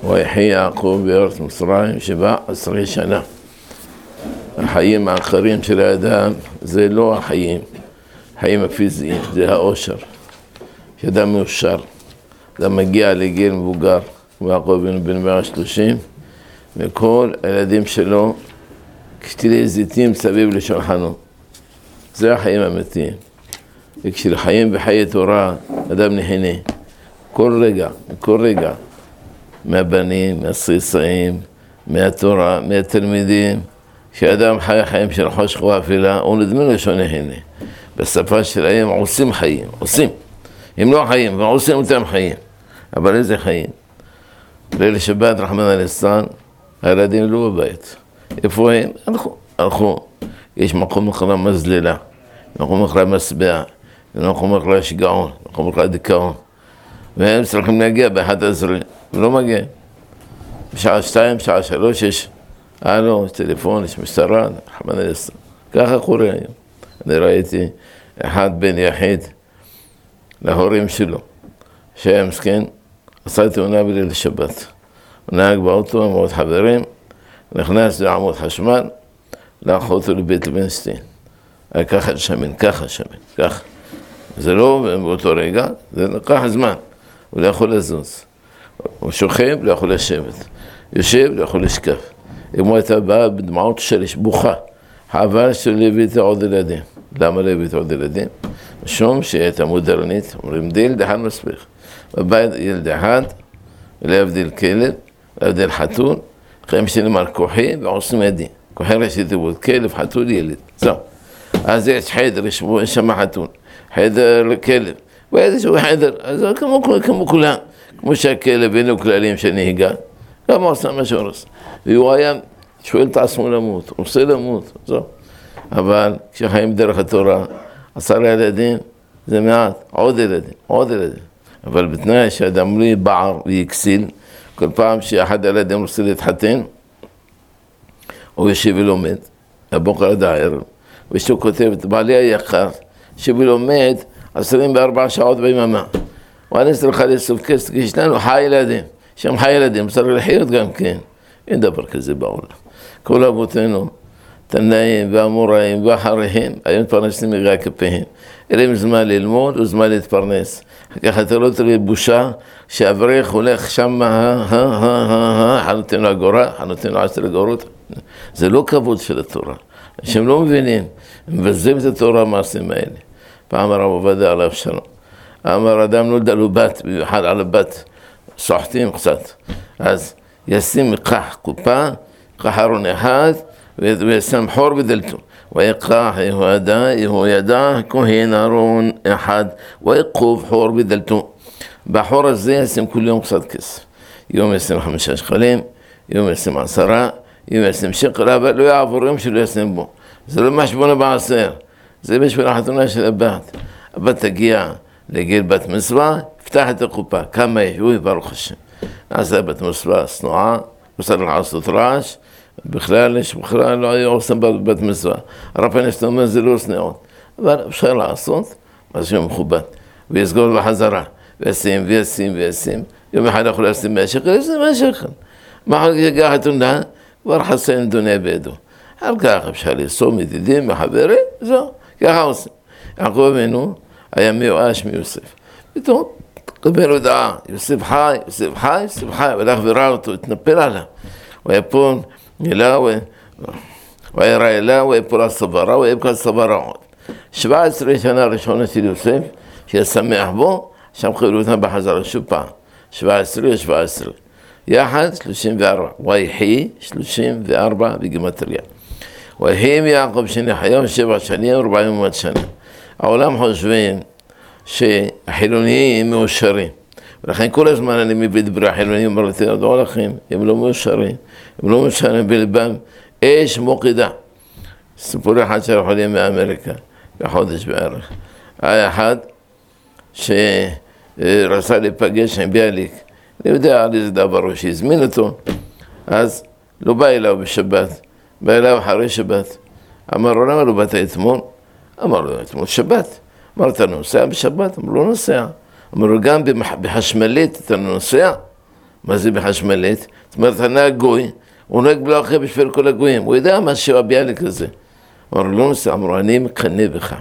ויחי יעקב בארץ מצרים 17 שנה. החיים האחרים של האדם זה לא החיים הפיזיים, זה האושר. כשאדם מאושר, אדם מגיע לגיל מבוגר, ויעקב בן 130, וכל הילדים שלו כשתילי זיתים סביב לשולחנו. זה החיים האמיתיים. וכשחיים בחיי תורה, אדם נהנה. כל רגע, מהבנים, מהסריסאים, מהתורה, מהתלמידים. כשאדם חי חיים של חושך ואפלה, הוא נדמה לו שהוא נהנה. בשפה שלהם עושים חיים, עושים. הם לא חיים, אבל עושים אותם חיים. אבל איזה חיים? ליל שבת, רחמנא ליצלן, הילדים לא בבית. איפה הם? הלכו. יש מקום אחר מזללה, מקום אחר מסבע, מקום אחר שיגעון, מקום אחר דיכאון. והם צריכים להגיע ב-11, ולא מגיע. בשעה 2, בשעה 3 יש יש טלפון, יש משטרה, רחמנא ליצלן. ככה קורה היום. אני ראיתי אחד בן יחיד להורים שלו, שהיה מסכן, עשה תאונה בליל שבת. הוא נהג באוטו עם עוד חברים, נכנס לעמוד חשמל, לקח אותו לבית לוינסטיין. היה ככה שמן. זה לא באותו רגע, זה לקח זמן. הוא לא יכול לזוז. הוא שוכב, לא יכול לשבת. יושב, לא יכול לשכב. אמו הייתה באה בדמעות שלש, בוכה. חבל שלא הביאתה עוד ילדים. למה לא הביאתה עוד ילדים? משום שהיא הייתה מודרנית, אומרים ילד אחד מספיק. בבית ילד אחד, לא הבדיל כלב, לא הבדיל חתול, חיים שנים על כוחי ועושים ידי. כוחי ראשי תיבות, כלב, חתול, ילד. זהו. אז יש חדר, יש שם חתול. חדר לכלב. ואיזשהו חדר, אז כמו כולם. כמו שהכלב אין לו כללים של נהיגה. גם הוא עושה מה שהוא עושה. והוא היה שואל את עצמו למות, הוא עושה למות, זהו. אבל כשחיים דרך התורה, 10 ילדים, זה מעט, עוד ילדים. אבל בתנאי שאדם לא יבער ויקסיל, כל פעם שאחד הילדים רוצה להתחתן, הוא יושב ולומד, הבוקר עד הערב, ושהוא כותב את בעלי היקר, יושב ולומד 24 שעות ביממה. ואני צריכה לאסוף כסף, כי יש לנו חי ילדים, שם חי ילדים, צריך לחיות גם כן. אין דבר כזה בעולם. כל אבותינו, תנאים והאמוראים והחריהם, היו מתפרנסים מגרי כפיהם. אלה הם זמן ללמוד וזמן להתפרנס. ככה אתה לא תראה בושה שאברך הולך שם, חנותינו אגורה, חנותינו 10 אגורות. זה לא כבוד של התורה. שהם לא מבינים, הם מבזים את התורה המעשים האלה. פעם הרב עובדיה עליו שלום. אמר אדם נולדה לו בת, במיוחד על הבת, סוחטים קצת. אז ישים קח קופה, קח ארון אחד, וישם חור בדלתו. ויקח יהוידע כהן ארון אחד, ויקוב חור בדלתו. בחור הזה ישים כל יום קצת כסף. יום ישים 5 שקלים, יום ישים 10, יום ישים שקל, אבל לא יעבור יום שלא ישים בו. זה לא משבונה בעשר, זה בשביל החתונה של הבת. הבת תגיע לגיל בת מצווה, פתח את הקופה, כמה יש, אוי ברוך השם. נעשה בת מצווה צנועה, עושה לעשות רעש, בכלל לא היה עושה בת מצווה. הרב פנשת אומר, זה לא צנועות. אבל אפשר לעשות, מה שמכובד. ויסגור בחזרה, וישים. יום אחד יכול לשים 100 שקל, יש 100 שקל. מה אחר כך החתונה, כבר חסן דונה בידו. על כך אפשר לסום ידידים וחברים, זהו, ככה עושים. יעקב אבינו היה מיואש מיוסף. פתאום קבל הודעה, יוסף חי, והלך וראה אותו, התנפל עליו. הוא היה פה נילה, הוא היה רעילה, הוא היה פה לסברה, הוא היה פה לסברה עוד. 17 שנה ראשונה של יוסף, שהיה שמח בו, שם חיילו אותם בחזרה שוב פעם. 17. יחד 34. ויחי 34 בגימטריה. ויחי עם יעקב שנחיה 7 שנים 400 שנה. העולם חושבים שהחילוניים מאושרים. ולכן כל הזמן אני מביא דברי החילוניים, אמרתי, תדעו לכם, הם לא מאושרים בלבם. אש מוקידה. סיפור אחד שיכולים מאמריקה, בחודש בערך. היה אחד שרצה להיפגש עם ביאליק. אני יודע על איזה דבר הוא שהזמין אותו, אז לא בא אליו בשבת, בא אליו אחרי שבת. אמר לו, למה לא באת אתמול? אמר לו, אתמול שבת. אמר, אתה נוסע בשבת? אמר, לא נוסע. אמר לו, גם בחשמלית אתה נוסע? מה זה בחשמלית? זאת אומרת, הנהג גוי, הוא נוהג בלא אחר בשביל כל הגויים, הוא יודע מה שהוא הביאליק הזה. אמרו, לא נוסע, אמרו, אני מקנה בך,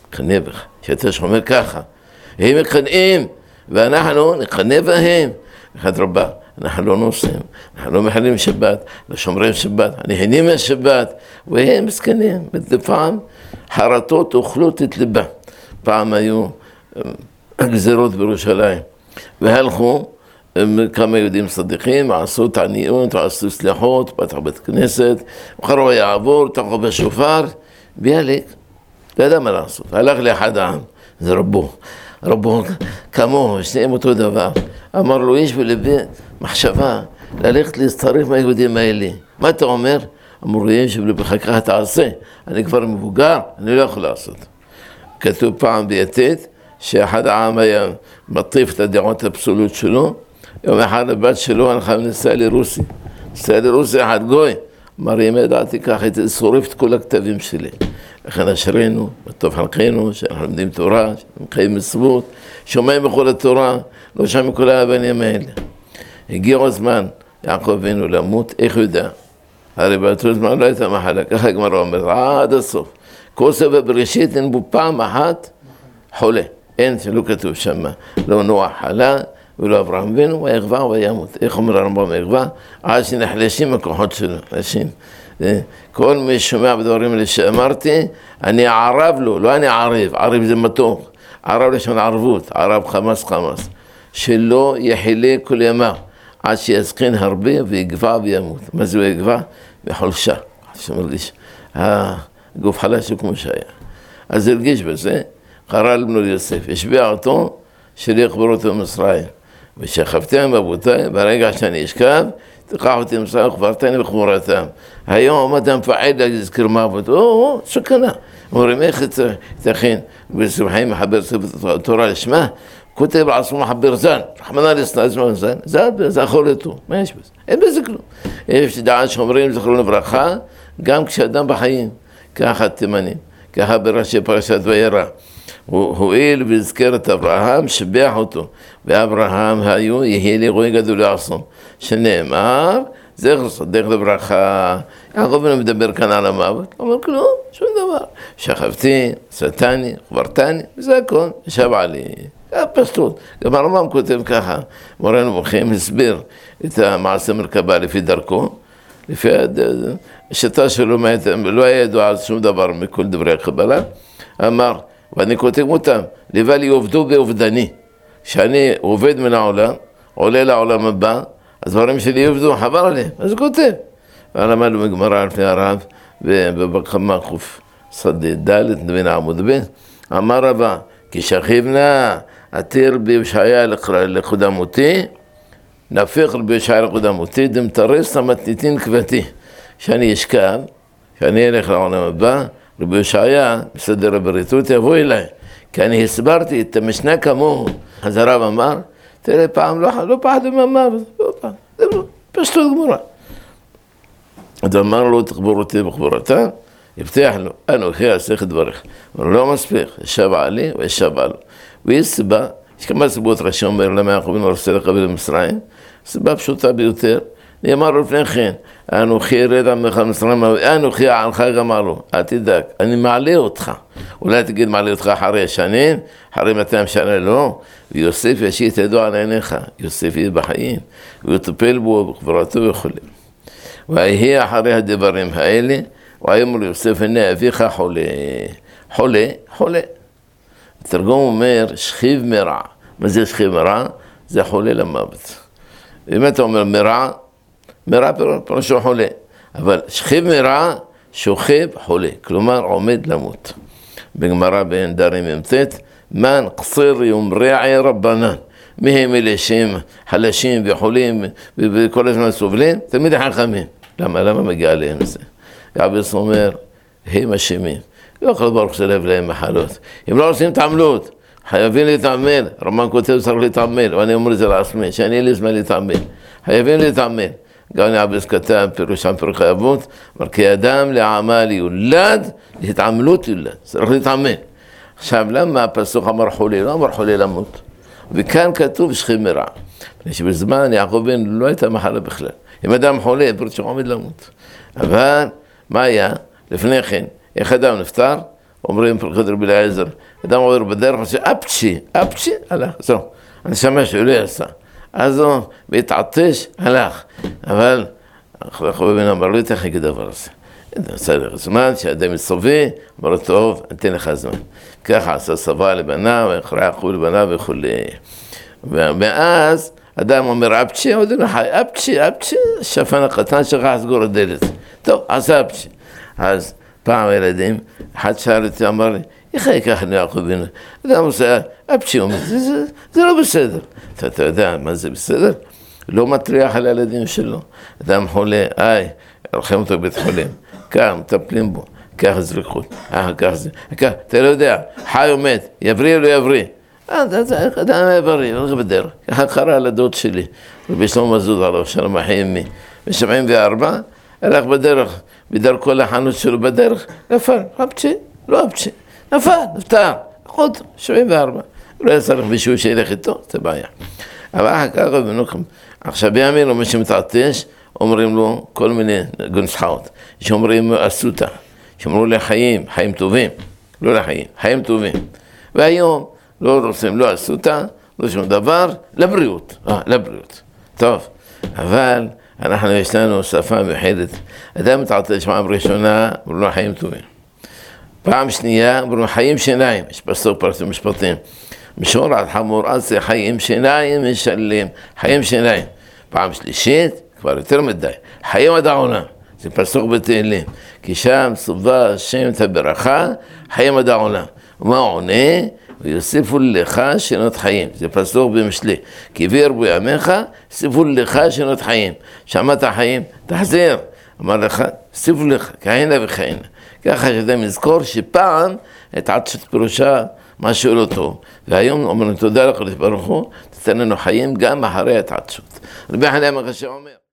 שאתה שומר ככה. הם מקנאים, ואנחנו נקנה בהם. אחד רבה, אנחנו לא נוסעים, אנחנו לא מחללים שבת, לא שומרים שבת, נהנים מהשבת, והם מסכנים. פעם חרטות אוכלות את ליבה. פעם היו גזירות בירושלים, והלכו כמה יהודים צדיקים, עשו תעניות, עשו סליחות, פתח בית כנסת, אחרו יעבור, תחו בשופר, ביאליק, לא יודע מה לעשות. הלך לאחד העם, זה רבו כמוהו, שניהם אותו דבר. אמר לו, יש בלבי מחשבה ללכת להצטרף מהיהודים האלה. מה אתה אומר? אמרו, יש בלבך ככה תעשה, אני כבר מבוגר, אני לא יכול לעשות. כתוב פעם ביתד, שאחד העם היה מטיף את הדעות הפסולות שלו, יום אחד הבת שלו הלכה ונסעה לרוסיה. נסעה לרוסיה אחד גוי, אמר, אם ידעתי ככה, הייתי שורף את כל הכתבים שלי. לכן אשרינו, בטוב חלקנו, שאנחנו לומדים תורה, מקיימים מצוות, שומעים בכל התורה, לא שומעים כל האבנים האלה. הגיע הזמן, יעקב אבינו למות, איך הוא יודע? הרי באותו זמן לא הייתה מחלה, ככה הגמרא אומרת, עד הסוף. כל ספר בראשית אין בו פעם אחת חולה. אין, שלא כתוב שם, לא נוח חלה, ולא אברהם אבינו, ויחווה וימות. איך אומר הרמב"ם ויחווה? עד שנחלשים הכוחות שלו, נשים. כל מי שומע בדברים האלה שאמרתי, אני ערב לו, לא אני ערב, ערב זה מתוק, ערב לשון ערבות, ערב חמאס, שלא יחילה כל ימה, עד שיזקן הרבה ויגבע וימות. מה זה ויגבע? וחולשה. שמרגיש, הגוף חלש הוא כמו שהיה. אז הרגיש בזה, קרא לבנו ליוסף, השביע אותו, שיקבור אותו במצרים. ושכבתם בבותיי, ברגע שאני אשכב, תקח אותי מצרים וקברתני בחמורתם. היום עמד המפעד להזכיר מוות, סכנה. אומרים, איך תכין? בסמחים מחבר ספר תורה לשמה, כותב עצמו מחבר זן, רחמנא ליצלן, זה יכול איתו, מה יש בזה? אין בזה כלום. יש דעה שאומרים, זכרו לברכה, גם כשאדם בחיים, ככה תימנים, ככה בראשי פרשת וירא. הוא הועיל והזכר את אברהם, שבח אותו, ואברהם יהיה לי רואי גדול לעשום, שנאמר, זכר צדיק לברכה. יעקב אבינו מדבר כאן על המוות, לא אומר כלום, שום דבר. שכבתי, סתני, קברתני, וזה הכל, ישב עלי. פשטות. גם הרמב"ם כותב ככה, מורנו מוכיח הסביר את המעשה מרכבה לפי דרכו, לפי השיטה שלו, לא היה ידוע על שום דבר מכל דברי הקבלה, אמר, ואני כותב אותם, לבל יעבדו בעובדני, שאני עובד מן העולם, עולה לעולם הבא, אז דברים שלי יעבדו, חבר עליהם, אז הוא כותב. ולמדנו מגמרא לפני הרב, ובבקמה חוף שדה ד' בין עמוד ב', אמר רבה, כי שכיבנה עתיר בישעיה לקודמותי, נפיח בישעיה לקודמותי, דמתרס המתניתין כבתי, שאני אשכב, שאני אלך לעולם הבא, רבי ישעיה, בסדר הבריתות, יבוא אליי, כי אני הסברתי את המשנה כמוהו. אז הרב אמר, תראה, פעם לא פחדו מהמוות, לא פחד, זה לא, פשטות גמורה. אז אמר לו, תקבור אותי בקבורתה, הבטיח לו, אנוכי אעשה את דבריך. אבל לא מספיק, ישב עלי וישב עלו. ויש סיבה, יש כמה סיבות רש"י אומר למה יעקב אבינו רוצה לקבל למצרים, סיבה פשוטה ביותר, נאמר לו לפני כן, אנוכי ירד עמך מצרים, אנוכי עמך גמר לו, אל תדאג, אני מעלה אותך. אולי תגיד מעלה אותך אחרי שנים, אחרי 200 שנה לא, ויוסף ישית ידו על עיניך, יוסף יהיה בחיים, ויטפל בו בקבורתו וכו'. ויהי אחרי הדברים האלה, ויאמר ליוסף, הנה אביך חולה. התרגום אומר, שכיב מרע. מה זה שכיב מרע? זה חולה למוות. אם אתה אומר מרע פרשו חולה. אבל שכיב מרע, שוכב חולה. כלומר, עומד למות. בגמרא בין דרים י"ט, מן קציר יומרעי רבנן. מהם אלה שהם חלשים וחולים וכל הזמן סובלים, תמיד החכמים. למה מגיע להם זה? יעבס אומר, הם אשמים. לא יכול ברוך שלב להם מחלות. אם לא עושים תעמלות, חייבים להתעמל. רמן כותב צריך להתעמל, ואני אומר את זה לעצמי, שאני אין לי זמן להתעמל. חייבים להתעמל. גם יעבס כתב, פירושם פרק האבות, אמר, כי אדם לעמל יולד, להתעמלות יולד. צריך להתעמל. עכשיו, למה הפסוק אמר חולה? לא אמר חולה למות. וכאן כתוב שכיב מרע. שבזמן יעקב אבינו לא הייתה מחלה בכלל. אם אדם חולה, פירוש שהוא עומד למות. אבל מה היה? לפני כן, איך אדם נפטר? אומרים פרקות רבי אליעזר, אדם עובר בדרך, עושה אפצ'י, הלך, זהו. הנשמה שהוא לא יעשה. אז הוא בהתעטש, הלך. אבל יעקב אבינו אמר לו, תכף כדבר הזה. צריך זמן שאדם מסובב, אמר לו, טוב, אתן לך זמן. ככה עשה סבא לבנה, ואחרי יעקב לבנה וכו'. ומאז אדם אומר, אפצ'י, עוד לא חי, אפצ'י, שפן הקטן שלך סגור הדלת. טוב, עשה אפצ'י. אז פעם הילדים, אחד שאל אותי, אמר לי, איך ייקח לי יעקב אבינו? אדם עושה, אפצ'י, זה לא בסדר. אתה יודע מה זה בסדר? לא מטריח על הילדים שלו. אדם חולה, הולכים אותו בבית חולים. כך, מטפלים בו, כך זריחות, כך זה, אתה לא יודע, חי או מת, יבריא או לא יבריא? אדם היה בריא, הולך בדרך. ככה קרא לדוד שלי, רבי שלמה מזוז עליו, שלום אחי ב-74, הלך בדרך, בדרכו לחנות שלו בדרך, נפל, לא אפצ'י, נפל, נפטר, עוד 74. לא היה צריך מישהו שילך איתו, זה בעיה. אבל אחר כך, עכשיו בימין, מי שמתעטש, אומרים לו כל מיני גונסחאות, שאומרים אסותא, שאומרו לחיים, חיים טובים, לא לחיים, חיים טובים. והיום לא רוצים, לא אסותא, לא שום דבר, לבריאות. טוב, אבל אנחנו יש לנו שפה מיוחדת. אדם מתעטש פעם ראשונה, אמרו לו חיים טובים. פעם שנייה, אמרו לו חיים שיניים, יש בסוף פרטים משפטים. משור עד חמור, אז זה חיים שיניים משלם, חיים שיניים. פעם שלישית, כבר יותר מדי, חיים עד העולם, זה פסוק בתהילים, כי שם סובה השם את הברכה, חיים עד העולם. ומה עונה? ויוסיפו לך שנות חיים, זה פסוק במשלי, כי וירבו ימיך, יוסיפו לך שנות חיים. שמעת חיים, תחזיר, אמר לך, יוסיפו לך, כהנה וכהנה. ככה שאתה מזכור שפעם התעטשות פירושה משהו לא טוב. והיום אומרים תודה לקדוש ברוך הוא, תתן לנו חיים גם אחרי התעטשות. רבי חנינא בן עקשיא אומר